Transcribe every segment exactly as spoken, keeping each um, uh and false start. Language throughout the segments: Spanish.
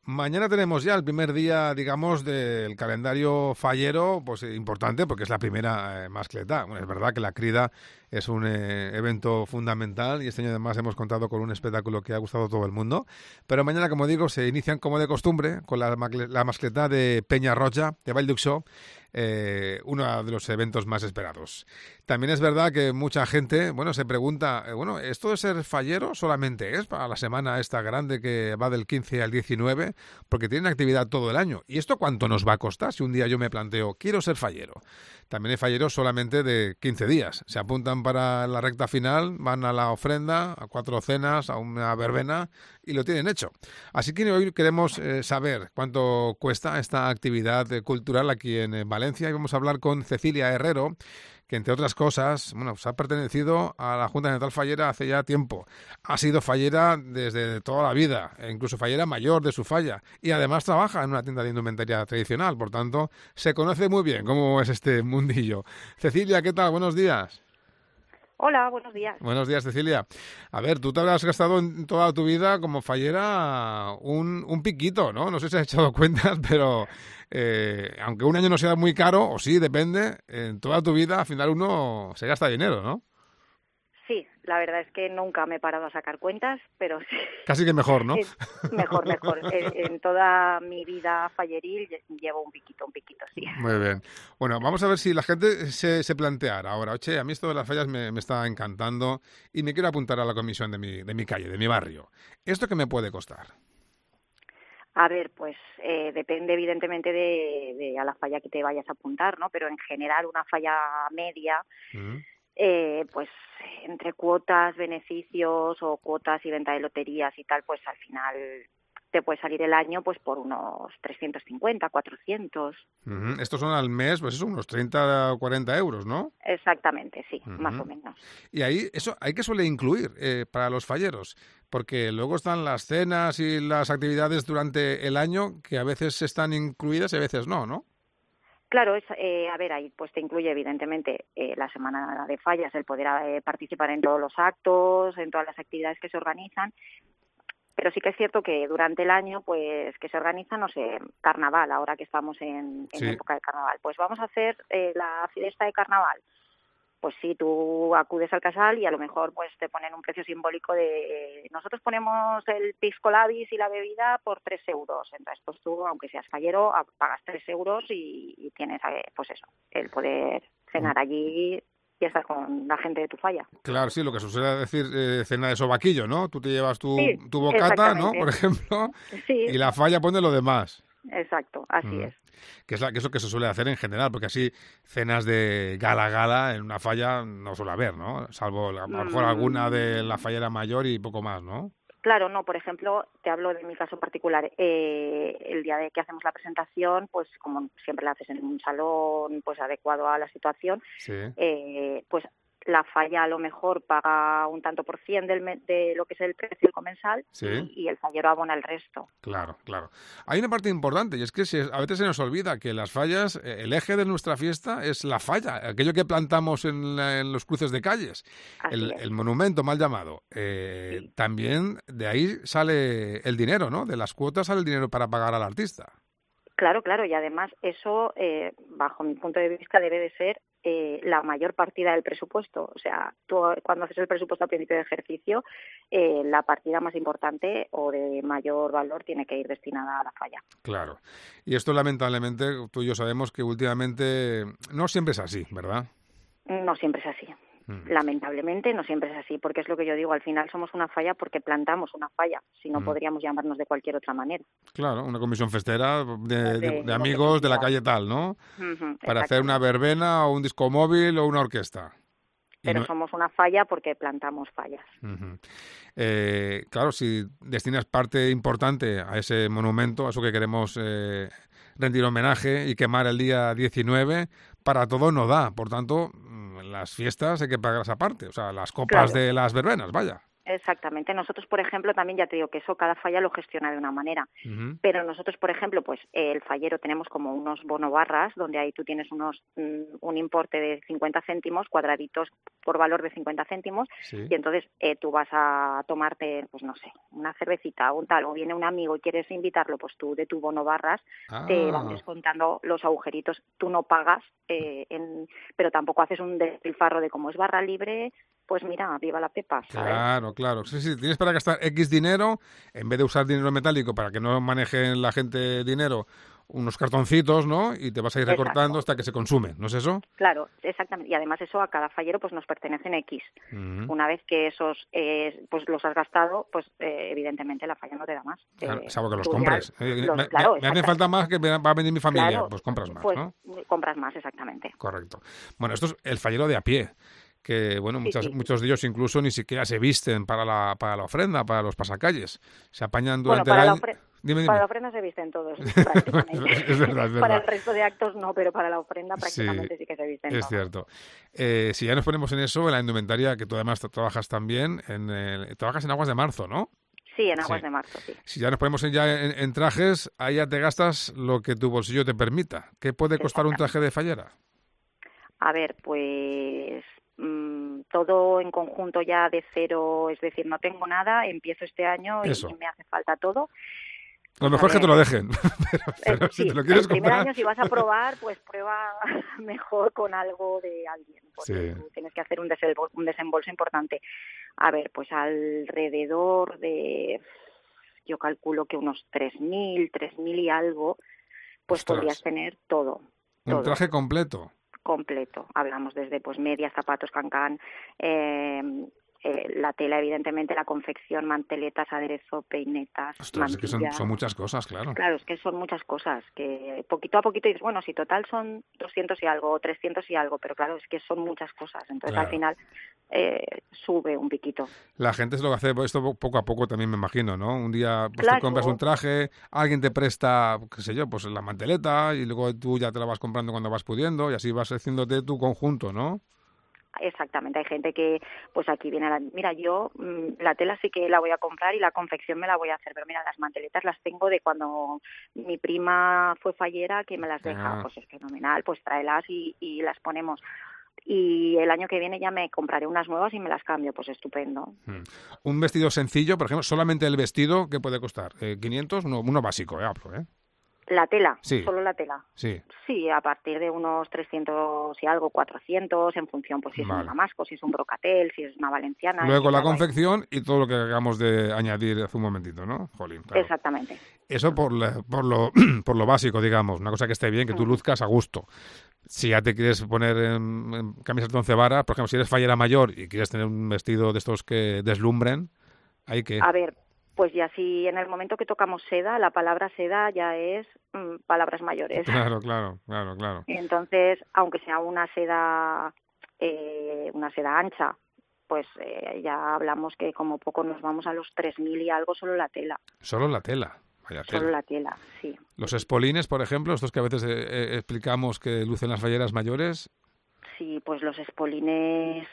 Mañana tenemos ya el primer día, digamos, del calendario fallero, pues eh, importante, porque es la primera eh, mascletá. Bueno, es verdad que la crida es un eh, evento fundamental y este año además hemos contado con un espectáculo que ha gustado a todo el mundo. Pero mañana, como digo, se inician como de costumbre con la, macle- la mascletá de Peña Roja, de Vall d'Uixó, eh, uno de los eventos más esperados. También es verdad que mucha gente, bueno, se pregunta, eh, bueno, ¿esto de ser fallero solamente es para la semana esta grande que va del quince al diecinueve? Porque tienen actividad todo el año. ¿Y esto cuánto nos va a costar si un día yo me planteo, quiero ser fallero? También hay falleros solamente de quince días. Se apuntan para la recta final, van a la ofrenda, a cuatro cenas, a una verbena y lo tienen hecho. Así que hoy queremos eh, saber cuánto cuesta esta actividad eh, cultural aquí en eh, Valencia y vamos a hablar con Cecilia Herrero, que entre otras cosas, bueno, pues ha pertenecido a la Junta Central Fallera hace ya tiempo. Ha sido fallera desde toda la vida, e incluso fallera mayor de su falla. Y además trabaja en una tienda de indumentaria tradicional, por tanto, se conoce muy bien cómo es este mundillo. Cecilia, ¿qué tal? Buenos días. Hola, buenos días. Buenos días, Cecilia. A ver, tú te habrás gastado en toda tu vida como fallera un, un piquito, ¿no? No sé si has echado cuentas, pero eh, aunque un año no sea muy caro, o sí, depende, en toda tu vida al final uno se gasta dinero, ¿no? Sí, la verdad es que nunca me he parado a sacar cuentas, pero sí, Casi que mejor, ¿no? eh, mejor, mejor. En, en toda mi vida falleril lle- llevo un piquito, un piquito, sí. Muy bien. Bueno, vamos a ver si la gente se, se planteara ahora, oye, a mí esto de las fallas me, me está encantando y me quiero apuntar a la comisión de mi, de mi calle, de mi barrio. ¿Esto qué me puede costar? A ver, pues eh, depende evidentemente de, de a la falla que te vayas a apuntar, ¿no? Pero en general una falla media, ¿Mm? eh, pues entre cuotas, beneficios o cuotas y venta de loterías y tal, pues al final te puede salir el año pues por unos trescientos cincuenta, cuatrocientos. Ujú. Estos son al mes, pues eso, unos treinta o cuarenta euros, ¿no? Exactamente, sí, más o Ujú. menos. Y ahí, eso hay que suele incluir eh, para los falleros, porque luego están las cenas y las actividades durante el año que a veces están incluidas y a veces no, ¿no? Claro, es, eh, a ver, ahí pues te incluye evidentemente eh, la semana de fallas, el poder eh, participar en todos los actos, en todas las actividades que se organizan, pero sí que es cierto que durante el año pues que se organiza, no sé, carnaval, ahora que estamos en, en Sí. época de carnaval, pues vamos a hacer eh, la fiesta de carnaval. Pues sí, tú acudes al casal y a lo mejor pues te ponen un precio simbólico de... Nosotros ponemos el pisco labis y la bebida por tres euros. Entonces, pues tú, aunque seas fallero, a- pagas tres euros y, y tienes, eh, pues eso, el poder cenar allí y estar con la gente de tu falla. Claro, sí, lo que se suele decir eh, cena de sobaquillo, ¿no? Tú te llevas tu, Sí, tu bocata, ¿no? Por exactamente. ejemplo, Sí, y la falla pone lo demás. exacto, así Mm. es. Que es, la, que es lo que se suele hacer en general, porque así cenas de gala gala en una falla no suele haber, ¿no? Salvo a lo mejor alguna de la Mm, fallera mayor y poco más, ¿no? Claro, no, por ejemplo, te hablo de mi caso particular. Eh, el día de que hacemos la presentación, pues como siempre la haces en un salón pues adecuado a la situación, Sí, eh, pues la falla a lo mejor paga un tanto por cien del me- de lo que es el precio del comensal sí. y, y el fallero abona el resto. Claro, claro. Hay una parte importante y es que se- a veces se nos olvida que las fallas, eh, el eje de nuestra fiesta es la falla, aquello que plantamos en, la- en los cruces de calles, Así el, es, el monumento mal llamado. Eh, sí. también de ahí sale el dinero, ¿no? De las cuotas sale el dinero para pagar al artista. Claro, claro, y además eso, eh, bajo mi punto de vista, debe de ser eh, la mayor partida del presupuesto. O sea, tú cuando haces el presupuesto a principio de ejercicio, eh, la partida más importante o de mayor valor tiene que ir destinada a la falla. Claro. Y esto lamentablemente tú y yo sabemos que últimamente no siempre es así, ¿verdad? No siempre es así. Mm, Lamentablemente no siempre es así, porque es lo que yo digo, al final somos una falla porque plantamos una falla, si no mm. podríamos llamarnos de cualquier otra manera. Claro, una comisión festera de, de- De, de de amigos de la efectividad. calle tal, ¿no? Ujú, Para hacer una exactamente. verbena o un disco móvil o una orquesta. Y Pero no, somos una falla porque plantamos fallas. Ujú. Eh, claro, si destinas parte importante a ese monumento, a eso que queremos eh, rendir homenaje y quemar el día diecinueve, para todo no da. Por tanto, mm, las fiestas hay que pagarlas aparte. O sea, las copas Claro. de las verbenas, vaya. Exactamente. Nosotros, por ejemplo, también ya te digo que eso cada falla lo gestiona de una manera. Ujú. Pero nosotros, por ejemplo, pues eh, el fallero tenemos como unos bono barras donde ahí tú tienes unos mm, un importe de cincuenta céntimos cuadraditos por valor de cincuenta céntimos, sí. y entonces eh, tú vas a tomarte, pues no sé, una cervecita o un tal, o viene un amigo y quieres invitarlo, pues tú de tu bono barras te van Ah, descontando los agujeritos, tú no pagas, eh, en, pero tampoco haces un despilfarro de como es barra libre, pues mira, viva la pepa, ¿sabes? claro, claro. Sí, sí, tienes para gastar X dinero, en vez de usar dinero metálico para que no maneje la gente dinero, unos cartoncitos, ¿no? Y te vas a ir recortando Exacto. hasta que se consume, ¿no es eso? Claro, exactamente. Y además eso a cada fallero pues nos pertenecen X. Mm. Una vez que esos eh, pues los has gastado, pues eh, evidentemente la falla no te da más. Claro, Eh, salvo que los tú ya compres. Eh, los, me, me- claro, me hacen exacta, falta más que me va a venir mi familia. claro, Pues compras más, pues ¿no? compras más, exactamente. Correcto. Bueno, esto es el fallero de a pie, que bueno, Sí, muchas, sí. muchos de ellos incluso ni siquiera se visten para la, para la ofrenda, para los pasacalles. Se apañan Bueno, durante el para la año. ofrenda. Dime, Para dime. la ofrenda se visten todos, prácticamente. Es verdad, es Para verdad. el resto de actos no, pero para la ofrenda Sí, prácticamente sí que se visten es todos. cierto. Eh, si ya nos ponemos en eso, en la indumentaria, que tú además tra- trabajas también, en el- trabajas en Aguas de Marzo, ¿no? Sí, en Sí. aguas de marzo, sí. Si ya nos ponemos en, ya en, en trajes, ahí ya te gastas lo que tu bolsillo te permita. ¿Qué puede costar un traje Exactamente. de fallera? A ver, pues mm, todo en conjunto ya de cero, es decir, no tengo nada, empiezo este año y Eso. me hace falta todo. Lo Pues a mejor es que te lo ver, dejen, pero, el, pero si te sí, lo el quieres primer comprar... año si vas a probar, pues prueba mejor con algo de alguien, porque Sí, tú tienes que hacer un, desembolso, un desembolso importante. A ver, pues alrededor de, yo calculo que unos tres mil, tres mil y algo, pues ostras, podrías tener todo, un todo. traje completo. Completo. Hablamos desde pues medias, zapatos, cancán, eh, eh, la tela, evidentemente, la confección, manteletas, aderezo, peinetas, Ostras, es que son, mantilla. son muchas cosas, claro. Claro, es que son muchas cosas, que poquito a poquito dices, bueno, si total son doscientos y algo, o trescientos y algo, pero claro, es que son muchas cosas. Entonces, al Claro. final, eh, sube un piquito. La gente es lo que hace esto po- poco a poco también, me imagino, ¿no? Un día pues te compras un Claro, traje, alguien te presta, qué sé yo, pues la manteleta y luego tú ya te la vas comprando cuando vas pudiendo y así vas haciéndote tu conjunto, ¿no? exactamente. Hay gente que, pues aquí viene, la, mira, yo mm, la tela sí que la voy a comprar y la confección me la voy a hacer, pero mira, las manteletas las tengo de cuando mi prima fue fallera, que me las deja, Ah, pues es fenomenal, pues tráelas y, y las ponemos. Y el año que viene ya me compraré unas nuevas y me las cambio, pues estupendo. mm. Un vestido sencillo, por ejemplo, solamente el vestido, ¿qué puede costar? Eh, ¿quinientos? Uno, uno básico, eh, hablo, ¿eh? La tela, Sí, solo la tela. sí, Sí, a partir de unos trescientos y algo, cuatrocientos, en función, pues si es un vale. damasco, si es un brocatel, si es una valenciana, y Luego la claro, hay... confección y todo lo que acabamos de añadir hace un momentito, ¿no? Jolín, claro. Exactamente. Eso por, la- por, lo, por lo básico, digamos, una cosa que esté bien, que tú Ujú. luzcas a gusto. Si ya te quieres poner en, en camisas de once varas, por ejemplo, si eres fallera mayor y quieres tener un vestido de estos que deslumbren, hay que... A ver, pues ya si en el momento que tocamos seda, la palabra seda ya es mm, palabras mayores. Claro, claro, claro, claro. Entonces, aunque sea una seda, eh, una seda ancha, pues eh, ya hablamos que como poco nos vamos a los tres mil y algo solo la tela, Solo la tela, vaya solo tela. la tela, sí. Los espolines, por ejemplo, estos que a veces eh, eh, explicamos que lucen las falleras mayores, Sí, pues los espolines,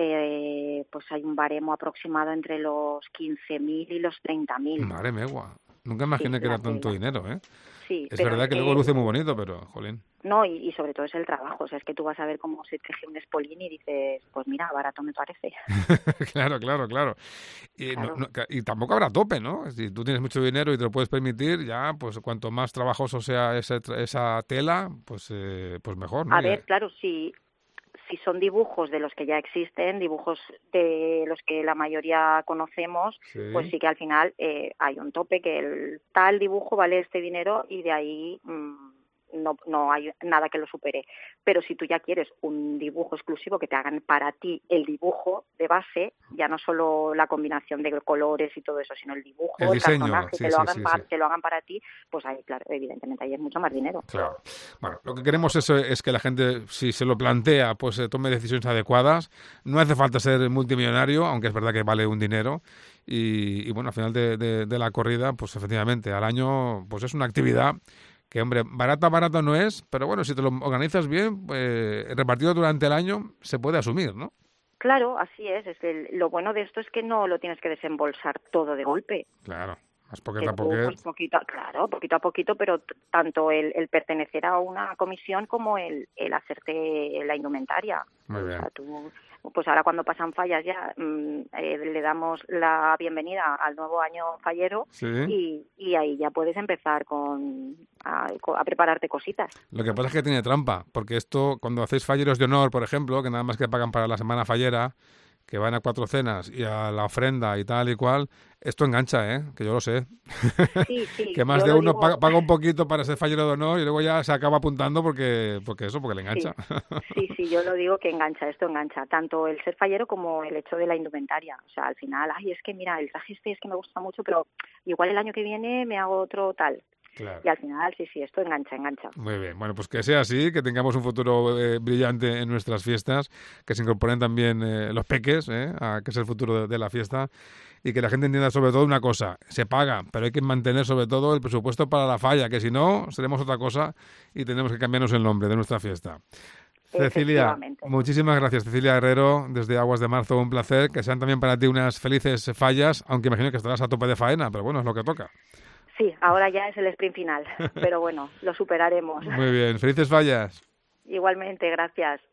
eh, pues hay un baremo aproximado entre los quince mil y los treinta mil. madre megua. Nunca Sí, imaginé que la era tanto tela. dinero, ¿eh? Sí, Es pero verdad que luego el, luce muy bonito, pero, jolín. no, y, y sobre todo es el trabajo. O sea, es que tú vas a ver cómo se teje un espolín y dices, pues mira, barato me parece. Claro, claro, claro. Y, no- Claro. no- ca- y tampoco habrá tope, ¿no? Si tú tienes mucho dinero y te lo puedes permitir, ya, pues cuanto más trabajoso sea ese tra- esa tela, pues, eh, pues mejor, ¿no? A Ya- ver, claro, si, si son dibujos de los que ya existen, dibujos de los que la mayoría conocemos, pues sí. sí que al final eh, hay un tope que el tal dibujo vale este dinero y de ahí mm, no, no hay nada que lo supere. Pero si tú ya quieres un dibujo exclusivo que te hagan para ti el dibujo de base, ya no solo la combinación de colores y todo eso, sino el El dibujo, el diseño, cartonaje, sí, que lo sí, hagan sí, sí. para, que lo hagan para ti, pues ahí, claro, evidentemente ahí es mucho más dinero. Claro. Bueno, lo que queremos es, es que la gente, si se lo plantea, pues eh, tome decisiones adecuadas. No hace falta ser multimillonario, aunque es verdad que vale un dinero. Y, y bueno, al final de, de- de la corrida, pues efectivamente, al año, pues es una actividad que, hombre, barata, barata no es, pero bueno, si te lo organizas bien, pues, repartido durante el año, se puede asumir, ¿no? Claro, así es. Es que el- lo bueno de esto es que no lo tienes que desembolsar todo de golpe. Claro, más poquet Que a tú, poquet. pues poquito, claro, poquito a poquito, pero t- tanto el, el pertenecer a una comisión como el, el hacerte la indumentaria. Muy O bien. sea, tú pues ahora cuando pasan fallas ya mmm, eh, le damos la bienvenida al nuevo año fallero, sí. y, y ahí ya puedes empezar con a, a prepararte cositas. Lo que pasa es que tiene trampa, porque esto, cuando hacéis falleros de honor, por ejemplo, que nada más que pagan para la semana fallera, que van a cuatro cenas y a la ofrenda y tal y cual, esto engancha, ¿eh? Que yo lo sé. Sí, sí, que más yo de lo uno digo... paga, paga un poquito para ser fallero de honor y luego ya se acaba apuntando porque porque eso, porque le engancha. Sí, sí, sí, yo lo digo que engancha, esto engancha, tanto el ser fallero como el hecho de la indumentaria. O sea, al final, ay, es que mira, el traje este es que me gusta mucho, pero igual el año que viene me hago otro tal. Claro. Y al final, sí, sí, esto engancha, engancha. Muy bien, bueno, pues que sea así, que tengamos un futuro eh, brillante en nuestras fiestas, que se incorporen también eh, los peques, eh, a, que es el futuro de, de la fiesta, y que la gente entienda sobre todo una cosa, se paga, pero hay que mantener sobre todo el presupuesto para la falla, que si no, seremos otra cosa y tenemos que cambiarnos el nombre de nuestra fiesta. Cecilia, muchísimas gracias, Cecilia Herrero, desde Aguas de Marzo, un placer, que sean también para ti unas felices fallas, aunque imagino que estarás a tope de faena, pero bueno, es lo que toca. Sí, ahora ya es el sprint final, pero bueno, lo superaremos. Muy bien, felices fallas. Igualmente, gracias.